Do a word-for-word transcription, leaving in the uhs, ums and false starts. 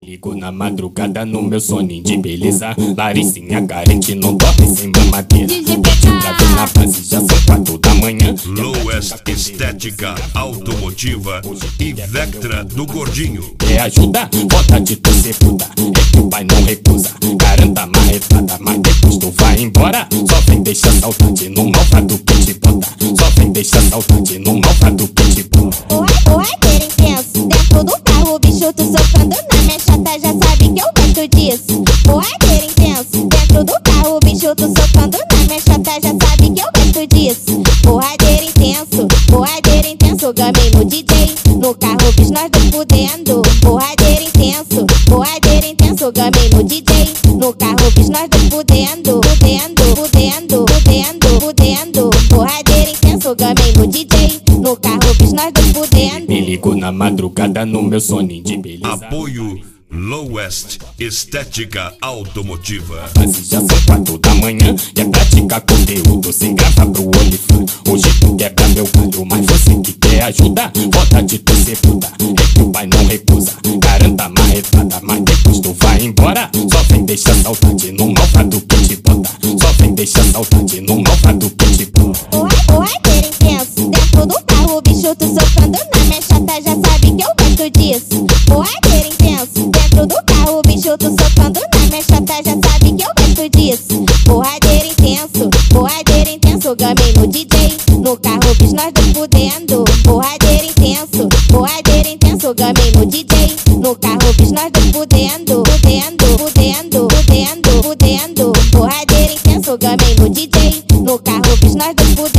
Ligo na madrugada no meu soninho de beleza. Laricinha carente não dorme sem mamadeira. Pediu pra ver na base, já são quatro da manhã. Lowest Estética Automotiva e Vectra do Gordinho. Quer ajuda? Bota de torcer bunda, é que o pai não recusa. Garanta a marretada, mas depois tu vai embora. Só vem deixar saltante no malvado que te bota. Só vem deixar saltante no malvado que te bota. O rateiro intenso, dentro do carro o bicho tu socando na minha chata, já sabe que eu gosto disso. O rateiro intenso, dentro do carro o bicho tu socando na minha chata, já sabe que eu gosto disso. O rateiro intenso, o rateiro intenso, gamei no D J, no carro bis nós dois fudendo. O rateiro intenso, o rateiro intenso, gamei no D J, no carro bis nós dois fudendo, fudendo, fudendo, fudendo, fudendo. O rateiro intenso, gamei no D J, no carro bis nós dois fudendo. Me ligo na madrugada no meu soninho de beleza. Apoio Lowest Estética Automotiva. Base já são quatro da manhã. Quer praticar conteúdo sem graça pro OnlyFans. Hoje tu quebra meu canto, mas você que quer ajuda, bota de torcer bunda, é que o pai não recusa. Garanta a marretada, mas depois tu vai embora. Só vem deixar saltante no malvado que te bota. Só vem deixar saltante no malvado que te bota. O rateiro intenso, dentro do carro o bicho tu socando na minha chata, já sabe que eu gosto disso. O rateiro intenso, dentro do carro o bicho tu socando na minha chata, já sabe que eu gosto disso. O rateiro intenso, o rateiro intenso, gamei no D J, no carro bis nós dois fudendo. O rateiro intenso, o rateiro intenso, gamei no D J, no carro bis nós dois fudendo, fudendo, fudendo, fudendo, fudendo. O rateiro intenso, gamei no D J, no carro bis nós dois fudendo.